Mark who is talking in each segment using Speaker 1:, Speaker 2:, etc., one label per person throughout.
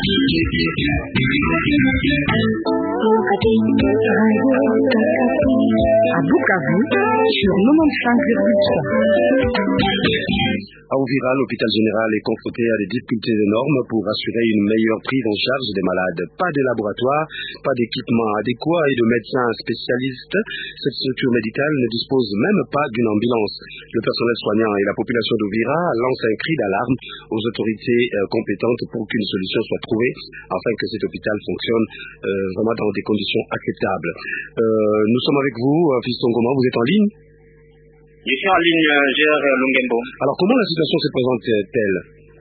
Speaker 1: À Bukavu, sur 95,3.
Speaker 2: À Uvira, l'hôpital général est confronté à des difficultés énormes pour assurer une meilleure prise en charge des malades. Pas de laboratoire, pas d'équipement adéquat et de médecins spécialistes. Cette structure médicale ne dispose même pas d'une ambulance. Le personnel soignant et la population d'Uvira lancent un cri d'alarme aux autorités compétentes pour qu'une solution soit trouvée afin que cet hôpital fonctionne vraiment dans des conditions acceptables. Nous sommes avec vous, Fiston Goma, vous êtes en ligne?
Speaker 3: Je suis en ligne, Gérard Lungembo.
Speaker 2: Alors, comment la situation se présente-t-elle?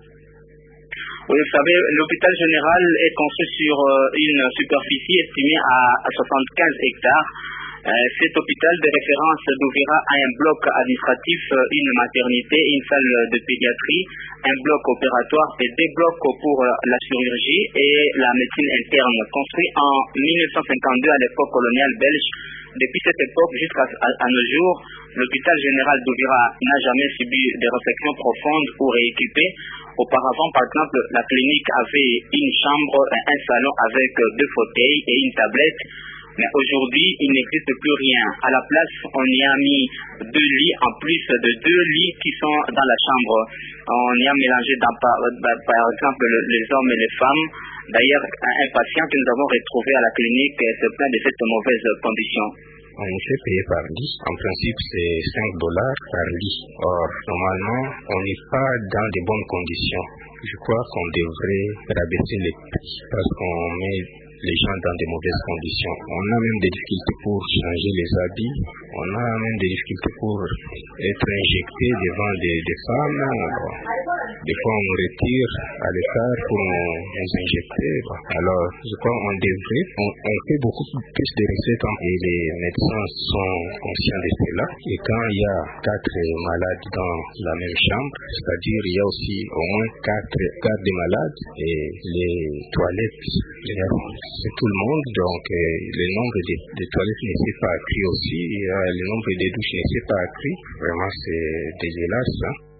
Speaker 3: Oui, vous savez, l'hôpital général est construit sur une superficie estimée à 75 hectares. Cet hôpital de référence d'Uvira a un bloc administratif, une maternité, une salle de pédiatrie, un bloc opératoire et des blocs pour la chirurgie et la médecine interne. Construit en 1952 à l'époque coloniale belge. Depuis cette époque jusqu'à nos jours, l'hôpital général d'Uvira n'a jamais subi des réflexions profondes ou rééquipées. Auparavant, par exemple, la clinique avait une chambre, un salon avec 2 fauteuils et une tablette. Mais aujourd'hui, il n'existe plus rien. À la place, on y a mis 2 lits, en plus de 2 lits qui sont dans la chambre. On y a mélangé, par exemple, les hommes et les femmes. D'ailleurs, un patient que nous avons retrouvé à la clinique se plaint de cette mauvaise condition.
Speaker 4: On est payé par lit. En principe, c'est $5 par lit. Or, normalement, on n'est pas dans de bonnes conditions. Je crois qu'on devrait rabaisser les prix parce qu'on met les gens dans de mauvaises conditions. On a même des difficultés pour changer les habits. On a même des difficultés pour être injecté devant des femmes. Des fois, on retire à l'écart pour nous injecter. Alors, je crois qu'on devrait. On fait beaucoup plus de recettes et les médecins sont conscients de cela. Et quand il y a 4 malades dans la même chambre, c'est-à-dire il y a aussi au moins 4 gardes des malades et les toilettes. C'est tout le monde, donc le nombre de toilettes ne s'est pas accru aussi, le nombre de douches ne s'est pas accru. Vraiment, c'est dégueulasse.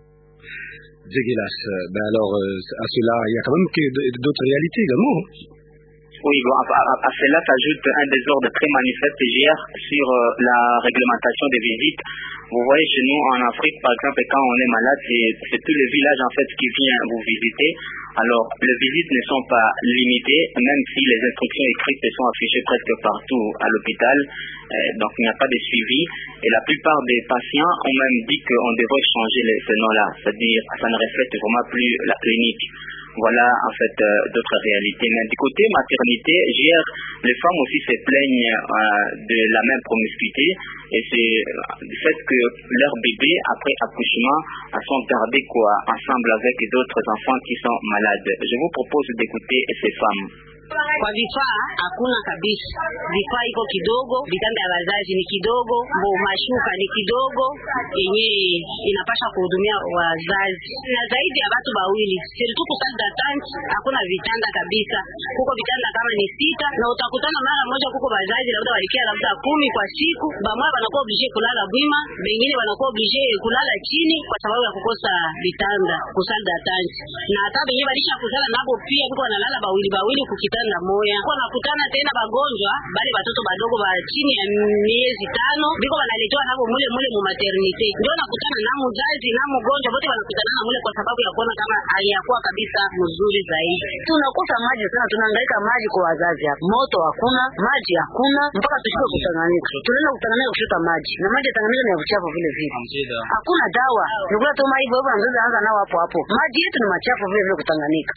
Speaker 2: Dégueulasse. Alors, à cela, il y a quand même d'autres réalités également.
Speaker 3: Oui, bon, à cela s'ajoute un désordre très manifeste hier sur la réglementation des visites. Vous voyez, chez nous en Afrique, par exemple, quand on est malade, c'est tout le village en fait qui vient vous visiter. Alors, les visites ne sont pas limitées, même si les instructions écrites sont affichées presque partout à l'hôpital. Donc, il n'y a pas de suivi. Et la plupart des patients ont même dit qu'on devrait changer ce nom-là. C'est-à-dire, ça ne reflète vraiment plus la clinique. Voilà en fait d'autres réalités. Mais du côté maternité, hier, les femmes aussi se plaignent de la même promiscuité et c'est du fait que leurs bébés, après accouchement, sont gardés ensemble avec d'autres enfants qui sont malades. Je vous propose d'écouter ces femmes.
Speaker 5: Kwa vifaa hakuna kabisa. Vifaa iko kidogo, vitanda ya wazazi ni kidogo, mashuka ni kidogo, yenyewe inapasha kuhudumia wazazi. Na zaidi ya watu wawili, sirtu kusanda tanti, hakuna vitanda kabisa. Kuko vitanda kama ni 6 na utakutana mara moja kuko wazazi labda walikia labda 10 kwa siku. Bamoja wanakuwa obligé kulala bwima, wengine wanakuwa obligé kulala chini kwa sababu ya kukosa vitanda kusanda tanti. Na hata wenyewe walisha kuzala nabo pia kuko wanalala bawili kukitanda moya. Kwa nakutana tena bagonjwa, bali watoto badogo ba chini ya miezi 5, biko wanaletewa nabo mule mu maternity. Ndio nakutana na mzazi na mgonjwa wote wanakutana na mule kwa sababu ya kuona kama aliyakuwa kabisa mzuri zaidi. Tunakosa maji sana, tunahangaika maji kwa wazazi hapa. Moto hakuna, maji hakuna, mpaka tushike kutanganika. Tunaenda kutanganika kushota maji. Na maji Tanganyika ni ya uchafu vile vile. Hakuna dawa. Nikula tu maji hivyo mzazi anaanza nao hapo. Maji yetu ni machafu vile vile kutanganika.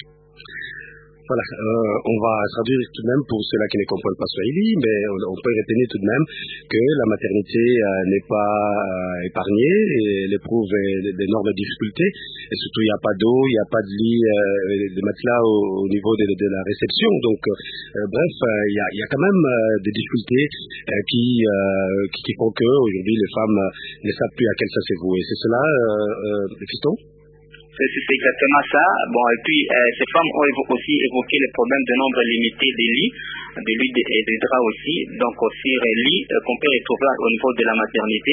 Speaker 2: Voilà, on va traduire tout de même pour ceux-là qui ne comprennent pas Swahili, mais on peut retenir tout de même que la maternité n'est pas épargnée et elle éprouve d'énormes difficultés. Et surtout, il n'y a pas d'eau, il n'y a pas de lit, de matelas au niveau de la réception. Donc, bref, il y a quand même des difficultés qui font que aujourd'hui les femmes ne savent plus à quelle ça se vouer. C'est cela, Fiston?
Speaker 3: C'est exactement ça. Bon, et puis ces femmes ont aussi évoqué les problèmes de nombre limité des lits, et des draps aussi, donc aussi les lits qu'on peut retrouver au niveau de la maternité.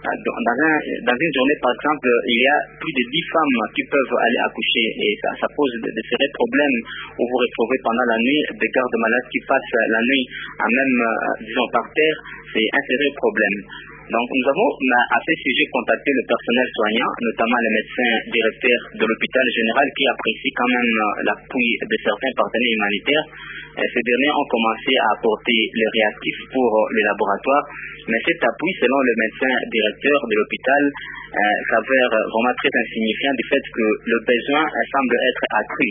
Speaker 3: Dans une journée, par exemple, il y a plus de 10 femmes qui peuvent aller accoucher, et ça pose de sérieux problèmes où vous retrouvez pendant la nuit des gardes malades qui passent la nuit à même, disons, par terre. C'est un sérieux problème. Donc nous avons à ce sujet contacté le personnel soignant, notamment les médecins directeurs de l'hôpital général qui apprécient quand même l'appui de certains partenaires humanitaires. Ces derniers ont commencé à apporter les réactifs pour les laboratoires, mais cet appui, selon le médecin directeur de l'hôpital, s'avère vraiment très insignifiant du fait que le besoin semble être accru.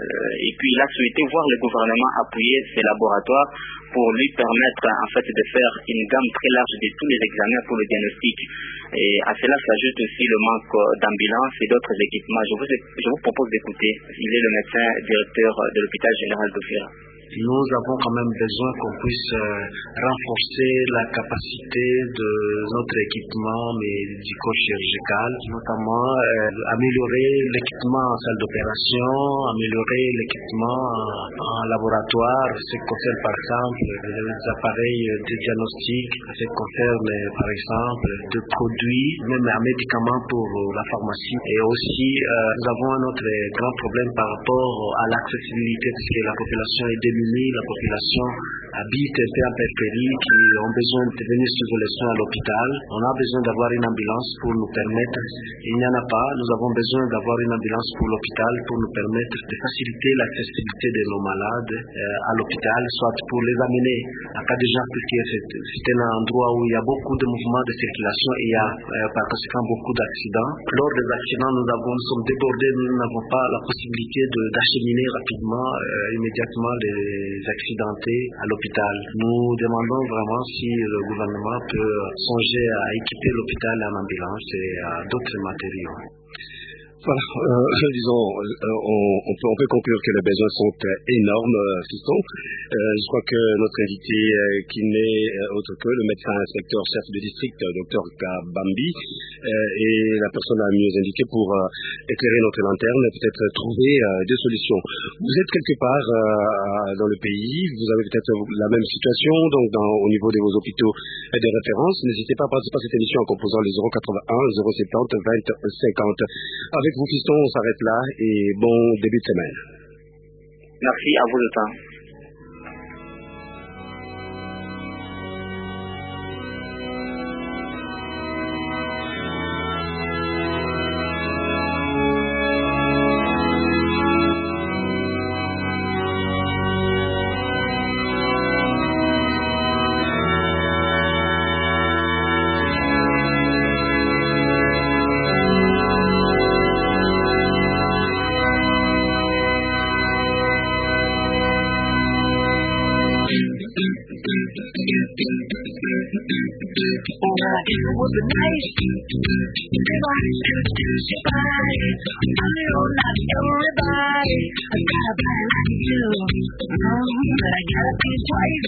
Speaker 3: Et puis il a souhaité voir le gouvernement appuyer ces laboratoires pour lui permettre en fait de faire une gamme très large de tous les examens pour le diagnostic. Et à cela s'ajoute aussi le manque d'ambulances et d'autres équipements. Je vous propose d'écouter. Il est le médecin directeur de l'hôpital général d'Oufira.
Speaker 6: Nous avons quand même besoin qu'on puisse renforcer la capacité de notre équipement médico-chirurgical, notamment améliorer l'équipement en salle d'opération, améliorer l'équipement en laboratoire, ce qui concerne par exemple les appareils de diagnostic, ce qui concerne par exemple des produits, même un médicament pour la pharmacie. Et aussi, nous avons un autre grand problème par rapport à l'accessibilité, puisque la population est démunie. La population habite un peu en périphérie, qui ont besoin de venir suivre les soins à l'hôpital. On a besoin d'avoir une ambulance pour nous permettre, il n'y en a pas, nous avons besoin d'avoir une ambulance pour l'hôpital pour nous permettre de faciliter l'accessibilité de nos malades à l'hôpital, soit pour les amener en cas d'urgence, puisque c'est un endroit où il y a beaucoup de mouvements de circulation et il y a par conséquent beaucoup d'accidents. Lors des accidents, nous sommes débordés, nous n'avons pas la possibilité d'acheminer rapidement, immédiatement les accidentés à l'hôpital. Nous demandons vraiment si le gouvernement peut songer à équiper l'hôpital en ambulance et à d'autres matériaux.
Speaker 2: Voilà, disons, on peut conclure que les besoins sont énormes, Fiston. Je crois que notre invité, qui n'est autre que le médecin inspecteur chef de district, Dr Kabambi, est la personne la mieux indiquée pour éclairer notre lanterne et peut-être trouver des solutions. Vous êtes quelque part dans le pays, vous avez peut-être la même situation, donc au niveau de vos hôpitaux de référence. N'hésitez pas à participer à cette émission en composant les 081 070 20 50. Avec vous, Fiston, on s'arrête là et bon début de semaine.
Speaker 3: Merci à vous le temps.
Speaker 1: It was a nice everybody introduce your body. I know not everybody I got a body like you, but I gotta be twice.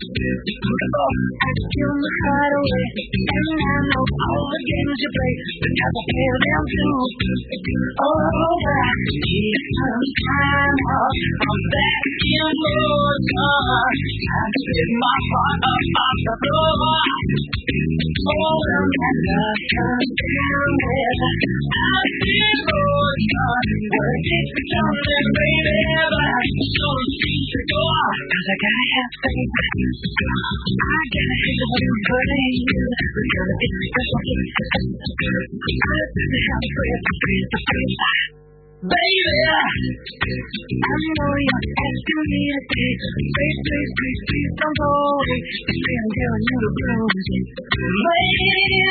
Speaker 1: I kill my heart away, and I know all the games you play, but I feel them too. Oh, I need some time off. I'm back in more car. I spit my heart up off the floor. Oh, I'm not down with I feel more car. Well, it takes me something, baby, but I don't seem to go. Cause I gotta have faith. I gotta have the way I'm putting you. Because it's special. I didn't have to pray for faith. Baby, I know you're asking me to stay. Please don't go away. I'm telling you the blues. Baby,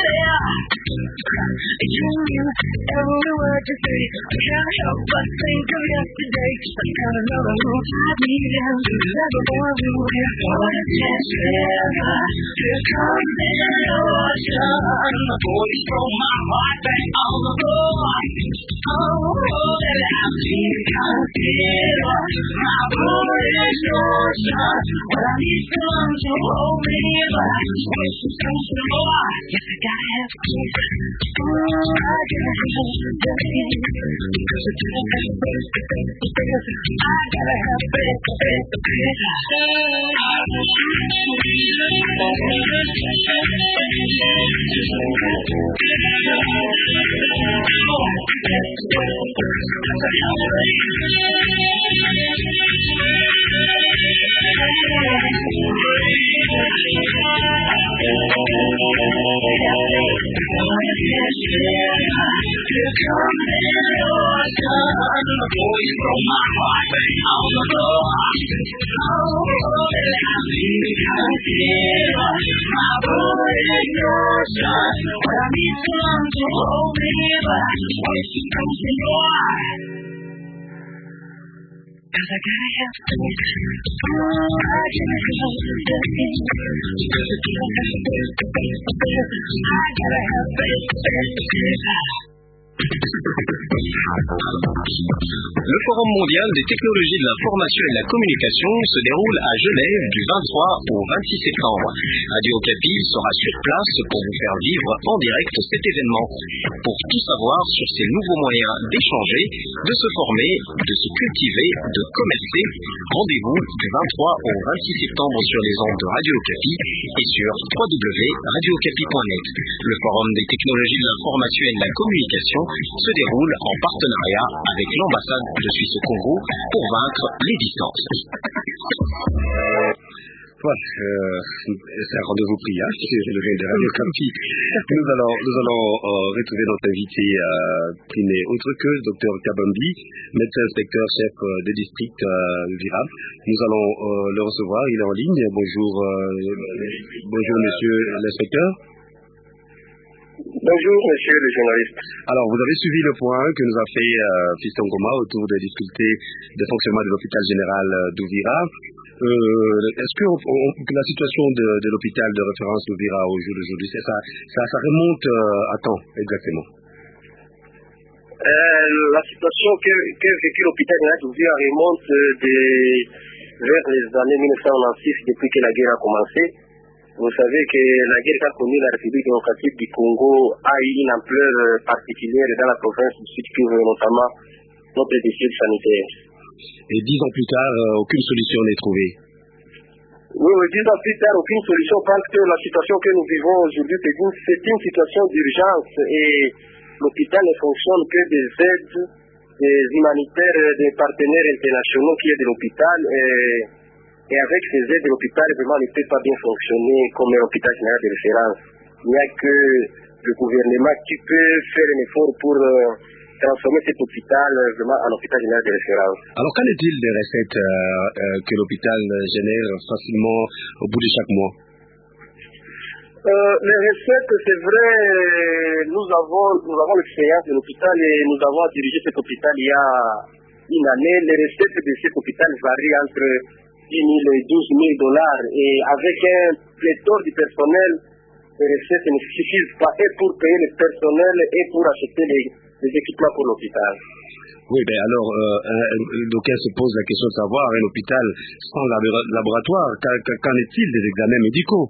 Speaker 1: you mean every word you say. I can't help but think of yesterday. I got another room I need him. Never gonna do it for the chance ever. Here comes an ocean. The boy throw my heart back on the floor. Oh, that I'm being considered. My boy is no son, but I need someone to hold me. But I just wish it so slow. Yes, I gotta have peace. I gotta have peace. Because I gotta have peace. I gotta have
Speaker 7: Le Forum mondial des technologies de l'information et de la communication se déroule à Genève du 23 au 26 septembre. Radio Okapi sera sur place pour vous faire vivre en direct cet événement. Pour tout savoir sur ces nouveaux moyens d'échanger, de se former, de se cultiver, de commercer, rendez-vous du 23 au 26 septembre sur les ondes de Radio Okapi et sur www.radiookapi.net. Le Forum des technologies de l'information et de la communication se déroule en partenariat avec l'ambassade de Suisse au Congo pour vaincre les distances.
Speaker 2: Voilà, c'est un rendez-vous pris, hein, c'est le de Radio Okapi. Nous allons retrouver notre invité qui n'est autre que le Dr Kabambi, médecin inspecteur chef de district Vira. Nous allons le recevoir, il est en ligne. Bonjour, bonjour monsieur l'inspecteur.
Speaker 8: Bonjour, monsieur le journaliste.
Speaker 2: Alors, vous avez suivi le point que nous a fait Fiston Goma autour des difficultés de fonctionnement de l'hôpital général d'Ouvira. Est-ce que la situation de l'hôpital de référence d'Ouvira au jour d'aujourd'hui, ça remonte à quand exactement?
Speaker 8: La situation que vécu l'hôpital général d'Ouvira remonte vers les années 1996, depuis que la guerre a commencé. Vous savez que la guerre qu'a connue la République démocratique du Congo a eu une ampleur particulière dans la province du Sud Kivu, notamment notre district sanitaire.
Speaker 2: Et 10 ans plus tard, aucune solution n'est trouvée.
Speaker 8: Oui, 10 ans plus tard, aucune solution parce que la situation que nous vivons aujourd'hui, c'est une situation d'urgence et l'hôpital ne fonctionne que des aides humanitaires des partenaires internationaux qui aident l'hôpital. Et avec ces aides, l'hôpital vraiment ne peut pas bien fonctionner comme un hôpital général de référence. Il n'y a que le gouvernement qui peut faire un effort pour transformer cet hôpital vraiment en hôpital général de référence.
Speaker 2: Alors qu'en est-il des recettes que l'hôpital génère facilement au bout de chaque mois?
Speaker 8: Les recettes, c'est vrai, nous avons l'expérience de l'hôpital et nous avons dirigé cet hôpital il y a une année. Les recettes de cet hôpital varient entre 10 000 et 12 000 dollars et avec un pléthore du personnel, les recettes ne suffisent pas et pour payer le personnel et pour acheter les équipements pour l'hôpital.
Speaker 2: Oui, ben alors, d'aucuns se pose la question de savoir, un hôpital sans laboratoire, qu'en est-il des examens médicaux?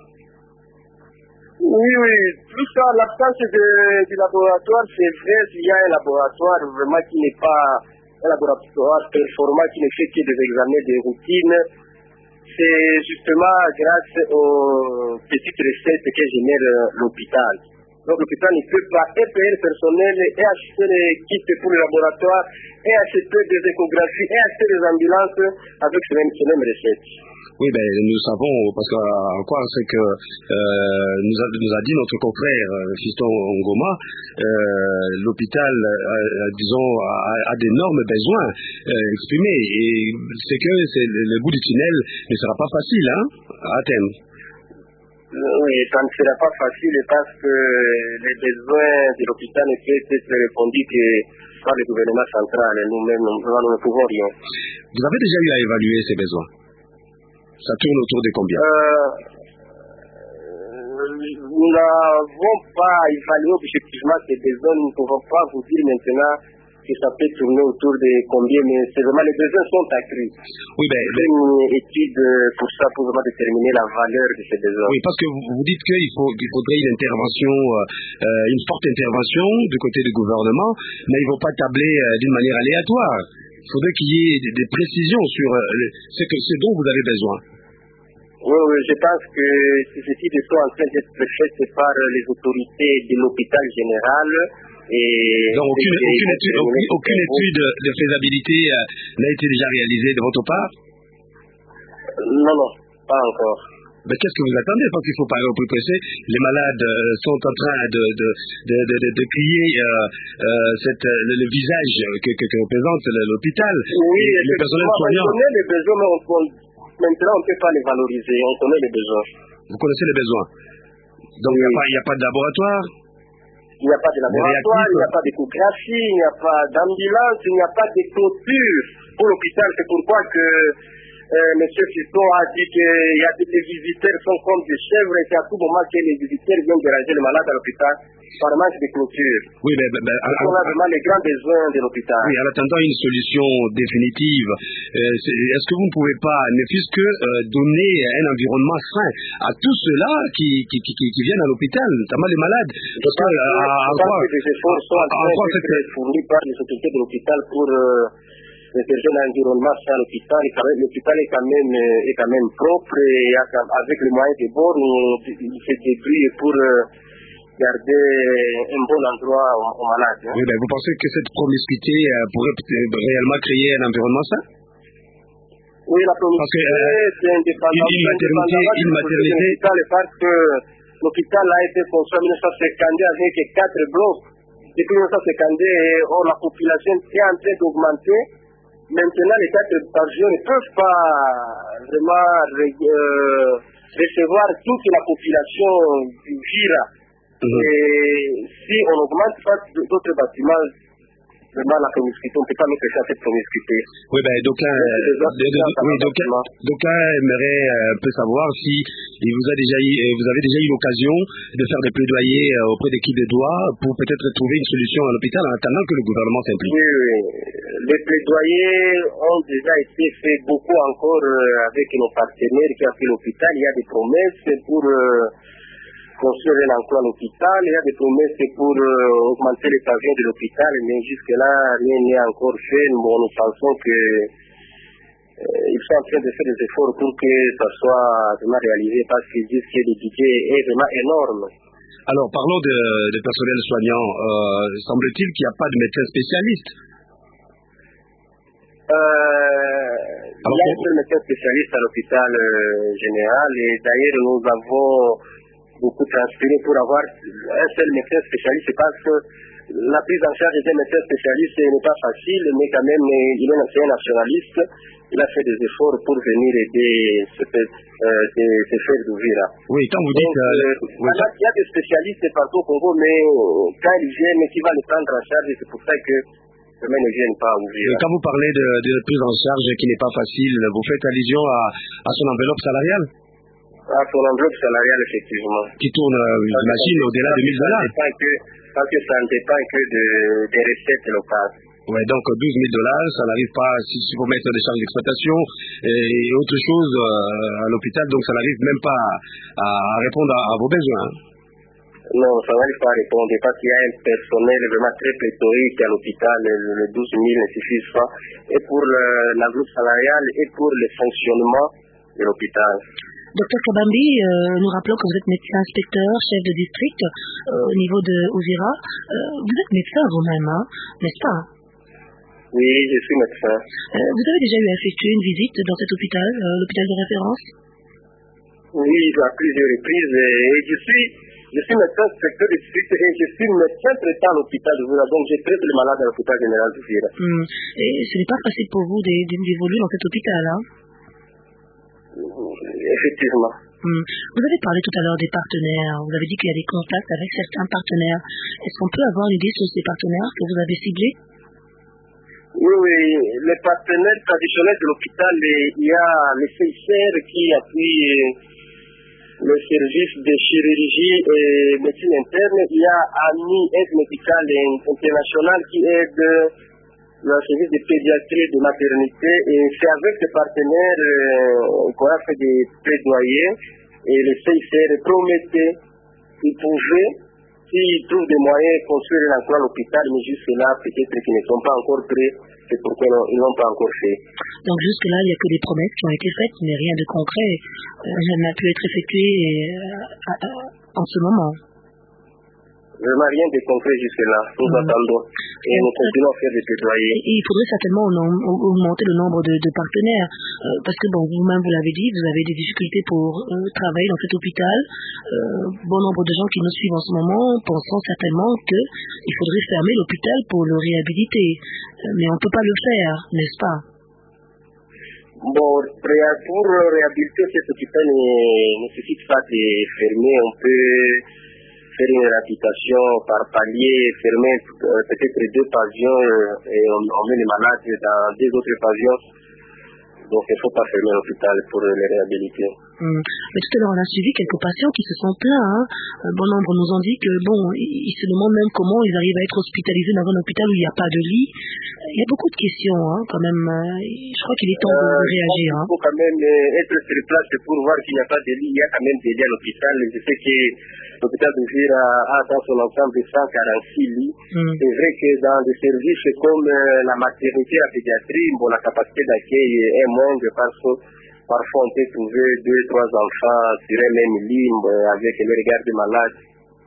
Speaker 8: Oui, tout ça, l'absence du laboratoire, c'est vrai, il y a un laboratoire vraiment qui n'est pas un laboratoire performant, qui ne fait que des examens de routine. C'est justement grâce aux petites recettes que génère l'hôpital. Donc l'hôpital ne peut pas payer le personnel et acheter les kits pour le laboratoire et acheter des échographies et acheter des ambulances avec ces mêmes recettes.
Speaker 2: Oui, ben nous savons, parce qu'encore c'est que nous a dit notre confrère Fiston Ngoma, l'hôpital, disons, a d'énormes besoins exprimés et c'est que le bout du tunnel ne sera pas facile à atteindre.
Speaker 8: Oui, ça ne sera pas facile parce que les besoins de l'hôpital ne peuvent être répondus que par le gouvernement central et nous-mêmes, nous ne pouvons rien.
Speaker 2: Vous avez déjà eu à évaluer ces besoins? Ça tourne autour de combien?
Speaker 8: Nous n'avons pas évalué objectivement ces besoins. Nous ne pouvons pas vous dire maintenant que ça peut tourner autour de combien, mais c'est vraiment les besoins sont accrus.
Speaker 2: Oui, ben,
Speaker 8: une étude pour ça, pour vraiment déterminer la valeur de ces besoins.
Speaker 2: Oui, parce que vous dites qu'il faudrait une intervention, une forte intervention du côté du gouvernement, mais ils ne vont pas tabler d'une manière aléatoire. Il faudrait qu'il y ait des précisions sur ce dont vous avez besoin.
Speaker 8: Oui, je pense que ces études sont en train d'être faites par les autorités de l'hôpital général. Et
Speaker 2: donc aucune étude de faisabilité n'a été déjà réalisée de votre part?
Speaker 8: Non, pas encore.
Speaker 2: Mais qu'est-ce que vous attendez? Parce qu'il faut parler au plus pressé. Les malades sont en train de crier le visage que représente l'hôpital.
Speaker 8: Oui,
Speaker 2: les personnels soignants.
Speaker 8: On connaît les besoins, mais maintenant on ne peut pas les valoriser. On connaît les besoins.
Speaker 2: Vous connaissez les besoins. Donc il n'y a pas de laboratoire.
Speaker 8: Il n'y a pas de laboratoire, il n'y a pas d'échographie, il n'y a pas d'ambulance, il n'y a pas de clôture pour l'hôpital. C'est pourquoi que M. Fiston a dit qu'il y a des visiteurs sont comme des chèvres et qu'à tout moment que les visiteurs viennent déranger les malades à l'hôpital par manque de clôture.
Speaker 2: Oui, mais
Speaker 8: on a vraiment les grands besoins de l'hôpital.
Speaker 2: Oui, en attendant une solution définitive, est-ce que vous ne pouvez pas, ne fût-ce que donner un environnement sain à tous ceux-là qui viennent à l'hopital, notamment les malades?
Speaker 8: Parce que des efforts sont en train d'être fournis par les autorités de l'hôpital pour protéger l'environnement sain à l'hôpital. L'hôpital est quand même propre et avec les moyens de bord, il se débrouille pour garder un bon endroit aux malades.
Speaker 2: Oui, vous pensez que cette promiscuité pourrait réellement créer un environnement sain?
Speaker 8: Oui, la promiscuité, c'est indépendant
Speaker 2: une maternité.
Speaker 8: Parce que l'hôpital a été construit en 1952 avec 4 blocs. Depuis 1952, la population est en train d'augmenter. Maintenant, les 4 pavillons ne peuvent pas vraiment recevoir toute la population du Vira. Et si on augmente pas d'autres bâtiments, vraiment la promiscuité, on ne peut pas mettre ça à cette promiscuité.
Speaker 2: Oui, d'aucuns aimeraient un peu savoir si vous avez déjà eu l'occasion de faire des plaidoyers auprès des qui de droit pour peut-être trouver une solution à l'hôpital en attendant que le gouvernement s'implique.
Speaker 8: Oui. Les plaidoyers ont déjà été faits beaucoup encore avec nos partenaires qui ont fait l'hôpital. Il y a des promesses pour construire un emploi à l'hôpital, il y a des promesses pour augmenter les pavillons de l'hôpital, mais jusque-là, rien n'est encore fait. Bon, nous pensons que ils sont en train de faire des efforts pour que ça soit vraiment réalisé parce qu'ils disent que le budget est vraiment énorme.
Speaker 2: Alors, parlons de personnel soignant. Semble-t-il qu'il n'y a pas de médecin spécialiste?
Speaker 8: Il y a un seul médecin spécialiste à l'hôpital général et d'ailleurs nous avons beaucoup transpiré pour avoir un seul médecin spécialiste parce que la prise en charge d'un médecin spécialiste n'est pas facile, mais quand même il est un nationaliste, il a fait des efforts pour venir aider ces frères d'Ouvira.
Speaker 2: Oui, quand vous dites...
Speaker 8: il y a des spécialistes partout au Congo, mais quand ils viennent, qui va les prendre en charge, c'est pour ça que demain ne viennent pas à Ouvira.
Speaker 2: Quand vous parlez de prise en charge qui n'est pas facile, vous faites allusion à son enveloppe salariale?
Speaker 8: À son enveloppe salariale, effectivement.
Speaker 2: Qui tourne, j'imagine, au-delà de $1,000.
Speaker 8: Parce que ça ne dépend que des recettes locales.
Speaker 2: Oui, donc $12,000, ça n'arrive pas, si vous mettez des charges d'exploitation et autre chose à l'hôpital, donc ça n'arrive même pas à répondre à vos besoins.
Speaker 8: Non, ça n'arrive pas à répondre parce qu'il y a un personnel vraiment très pléthorique à l'hôpital, le 12 000 ne suffit pas, et pour l'enveloppe salariale et pour le fonctionnement de l'hôpital.
Speaker 1: Docteur Kabambi, nous rappelons que vous êtes médecin inspecteur, chef de district au niveau de Ouvira. Vous êtes médecin vous-même, n'est-ce pas?
Speaker 8: Oui, je suis médecin.
Speaker 1: Vous avez déjà eu à effectuer une visite dans cet hôpital, l'hôpital de référence?
Speaker 8: Oui, à plusieurs reprises. Et je suis médecin inspecteur de district et je suis médecin traitant à l'hôpital d'Ouvira. Donc je traite les malades à l'hôpital général d'Ouvira.
Speaker 1: Et ce n'est pas facile pour vous d'évoluer dans cet hôpital,
Speaker 8: Effectivement.
Speaker 1: Vous avez parlé tout à l'heure des partenaires. Vous avez dit qu'il y a des contacts avec certains partenaires. Est-ce qu'on peut avoir une idée sur ces partenaires que vous avez ciblés?
Speaker 8: Oui. Les partenaires traditionnels de l'hôpital, il y a le CICR qui appuie le service de chirurgie et médecine interne. Il y a AMI, Aide médicale internationale qui aide le service de pédiatrie de maternité, et c'est avec des partenaires qu'on a fait des plaidoyers, et le CICR promettait qu'ils pouvaient, s'ils trouvent des moyens, construire un emploi à l'hôpital, mais jusque-là, peut-être qu'ils ne sont pas encore prêts, c'est pourquoi ils n'ont pas encore fait.
Speaker 1: Donc jusque-là, il n'y a que des promesses qui ont été faites, mais rien de concret n'a pu être effectué en ce moment.
Speaker 8: Vraiment rien de concret jusque-là. Nous attendons et nous continuons à faire des plaidoyers.
Speaker 1: Et il faudrait certainement augmenter le nombre de partenaires parce que vous-même vous l'avez dit, vous avez des difficultés pour travailler dans cet hôpital. Bon nombre de gens qui nous suivent en ce moment pensant certainement qu'il faudrait fermer l'hôpital pour le réhabiliter. Mais on ne peut pas le faire, n'est-ce pas?
Speaker 8: Bon, pour réhabiliter cet hôpital ne nécessite pas de fermer. On peut faire une réhabilitation par palier, fermer peut-être 2 pavillons et on met les malades dans 2 autres pavillons. Donc il ne faut pas fermer l'hôpital pour les réhabiliter.
Speaker 1: Mais tout à l'heure on a suivi quelques patients qui se sont plaints. Bon nombre nous ont dit que ils se demandent même comment ils arrivent à être hospitalisés dans un hôpital où il n'y a pas de lit. Il y a beaucoup de questions quand même. Je crois qu'il est temps de réagir.
Speaker 8: Il faut quand même être sur place pour voir qu'il n'y a pas de lit. Il y a quand même des lits à l'hôpital. Je sais que l'hôpital d'Uvira a dans son ensemble 146 lits. C'est vrai que dans des services comme la maternité, la pédiatrie, la capacité d'accueil est moindre parce que parfois on peut trouver 2-3 enfants sur un même lit avec le regard des malades.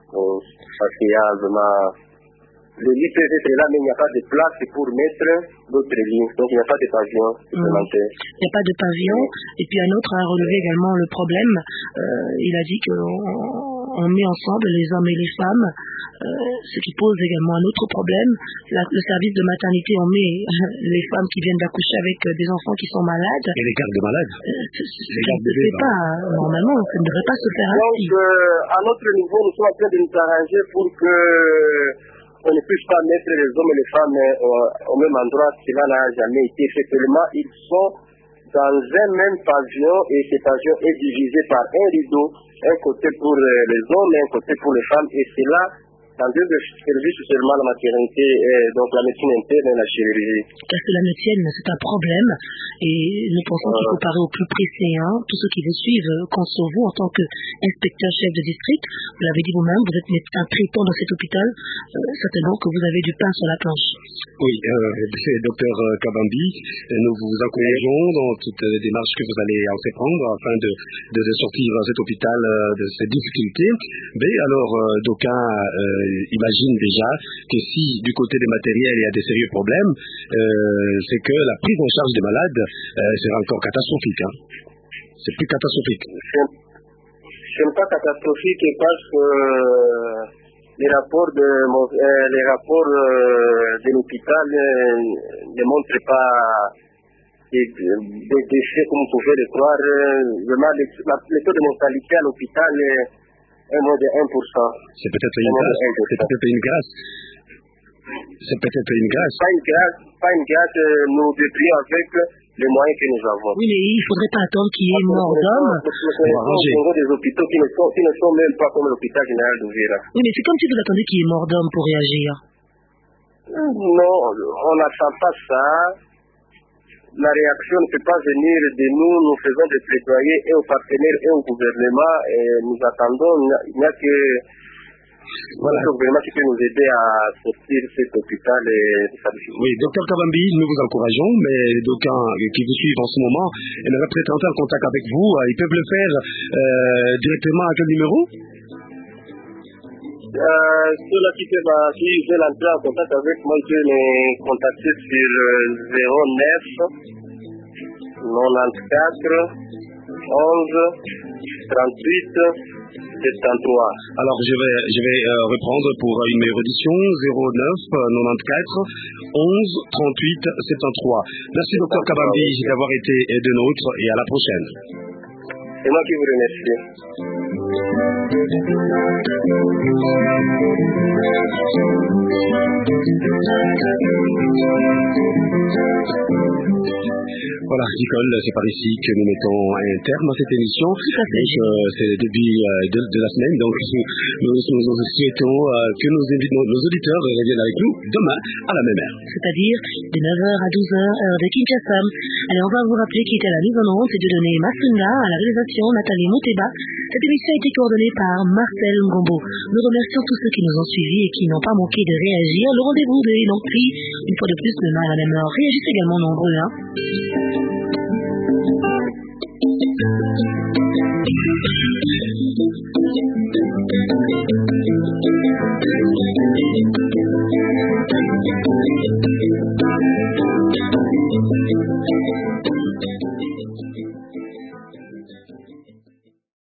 Speaker 8: Parce qu'il y a vraiment... Le lit peut être là, mais il n'y a pas de place pour mettre d'autres lits. Donc il n'y a pas de pavillon supplémentaire.
Speaker 1: Il n'y a pas de pavillon. Et puis un autre a relevé également le problème. Il a dit qu'on met ensemble les hommes et les femmes, ce qui pose également un autre problème. Le service de maternité, on met les femmes qui viennent d'accoucher avec des enfants qui sont malades.
Speaker 2: Et les gardes malades.
Speaker 1: Les gardes de bébés. Normalement, ça ne devrait pas se faire ainsi.
Speaker 8: Donc, à notre niveau, nous sommes en train de nous arranger pour que on ne puisse pas mettre les hommes et les femmes au même endroit. Cela n'a jamais été fait. Seulement, ils sont dans un même pavillon et ce pavillon est divisé par un rideau, un côté pour les hommes et un côté pour les femmes. Et c'est là, dans 2 services seulement, la maternité, donc la médecine interne et la chirurgie.
Speaker 1: Parce que la médecine, c'est un problème et nous pensons qu'il faut parler au plus pressé. Tous ceux qui vous suivent comptent sur vous en tant qu'inspecteur chef de district. Vous l'avez dit vous-même, vous êtes médecin traitant dans cet hôpital. Certainement que vous avez du pain sur la planche.
Speaker 2: Oui, docteur Kabambi, nous vous encourageons dans toutes les démarches que vous allez entreprendre afin de sortir cet hôpital de ces difficultés. Mais alors, d'aucuns imagine déjà que si du côté des matériels il y a des sérieux problèmes, c'est que la prise en charge des malades sera encore catastrophique. C'est plus catastrophique.
Speaker 8: C'est pas catastrophique parce que les rapports de l'hôpital ne montrent pas des décès comme vous pouvez le croire. Vraiment, le taux de mortalité à l'hôpital est moins de 1%.
Speaker 2: C'est peut-être une grâce. C'est peut-être une grâce.
Speaker 8: Pas une grâce, nous devrions avec les moyens que nous avons.
Speaker 1: Oui, mais il ne faudrait pas attendre qu'il y ait mort d'homme.
Speaker 8: Nous avons des hôpitaux qui ne sont même pas comme l'hôpital général d'Uvira.
Speaker 1: Oui, mais c'est comme si vous attendez qu'il y ait mort d'homme pour réagir.
Speaker 8: Non, on n'attend pas ça. La réaction ne peut pas venir de nous. Nous faisons des plaidoyers et aux partenaires et au gouvernement. Et nous attendons. Il n'y a que le gouvernement qui peut nous aider à sortir cet hôpital et sa difficulté.
Speaker 2: Oui, docteur Kabambi, nous vous encourageons, mais d'aucuns qui vous suivent en ce moment aimeraient peut-être entrer en contact avec vous. Ils peuvent le faire directement à quel numéro?
Speaker 8: Ceux-là qui veulent entrer en contact avec moi, ils peuvent me contacter sur 09 94 11 38 73.
Speaker 2: Alors je vais reprendre pour une édition 09 94 11 38 73. Merci docteur Kabambi d'avoir été de nôtres et à la prochaine.
Speaker 8: C'est moi qui vous remercie.
Speaker 2: Voilà, Nicole, c'est par ici que nous mettons un terme à cette émission. C'est le début de la semaine, donc nous souhaitons que nos auditeurs reviennent avec nous demain à la même heure.
Speaker 1: C'est-à-dire de 9h à 12h, heure de Kinshasa. Allez, on va vous rappeler qui était à la mise en onde, c'est Dieudonné Massunga, à la réalisation Nathalie Mouteba. Cette émission a été coordonnée par Marcel Ngombo. Nous remercions tous ceux qui nous ont suivis et qui n'ont pas manqué de réagir. Le rendez-vous est donc pris une fois de plus demain à la même heure. Réagissez également nombreux, hein.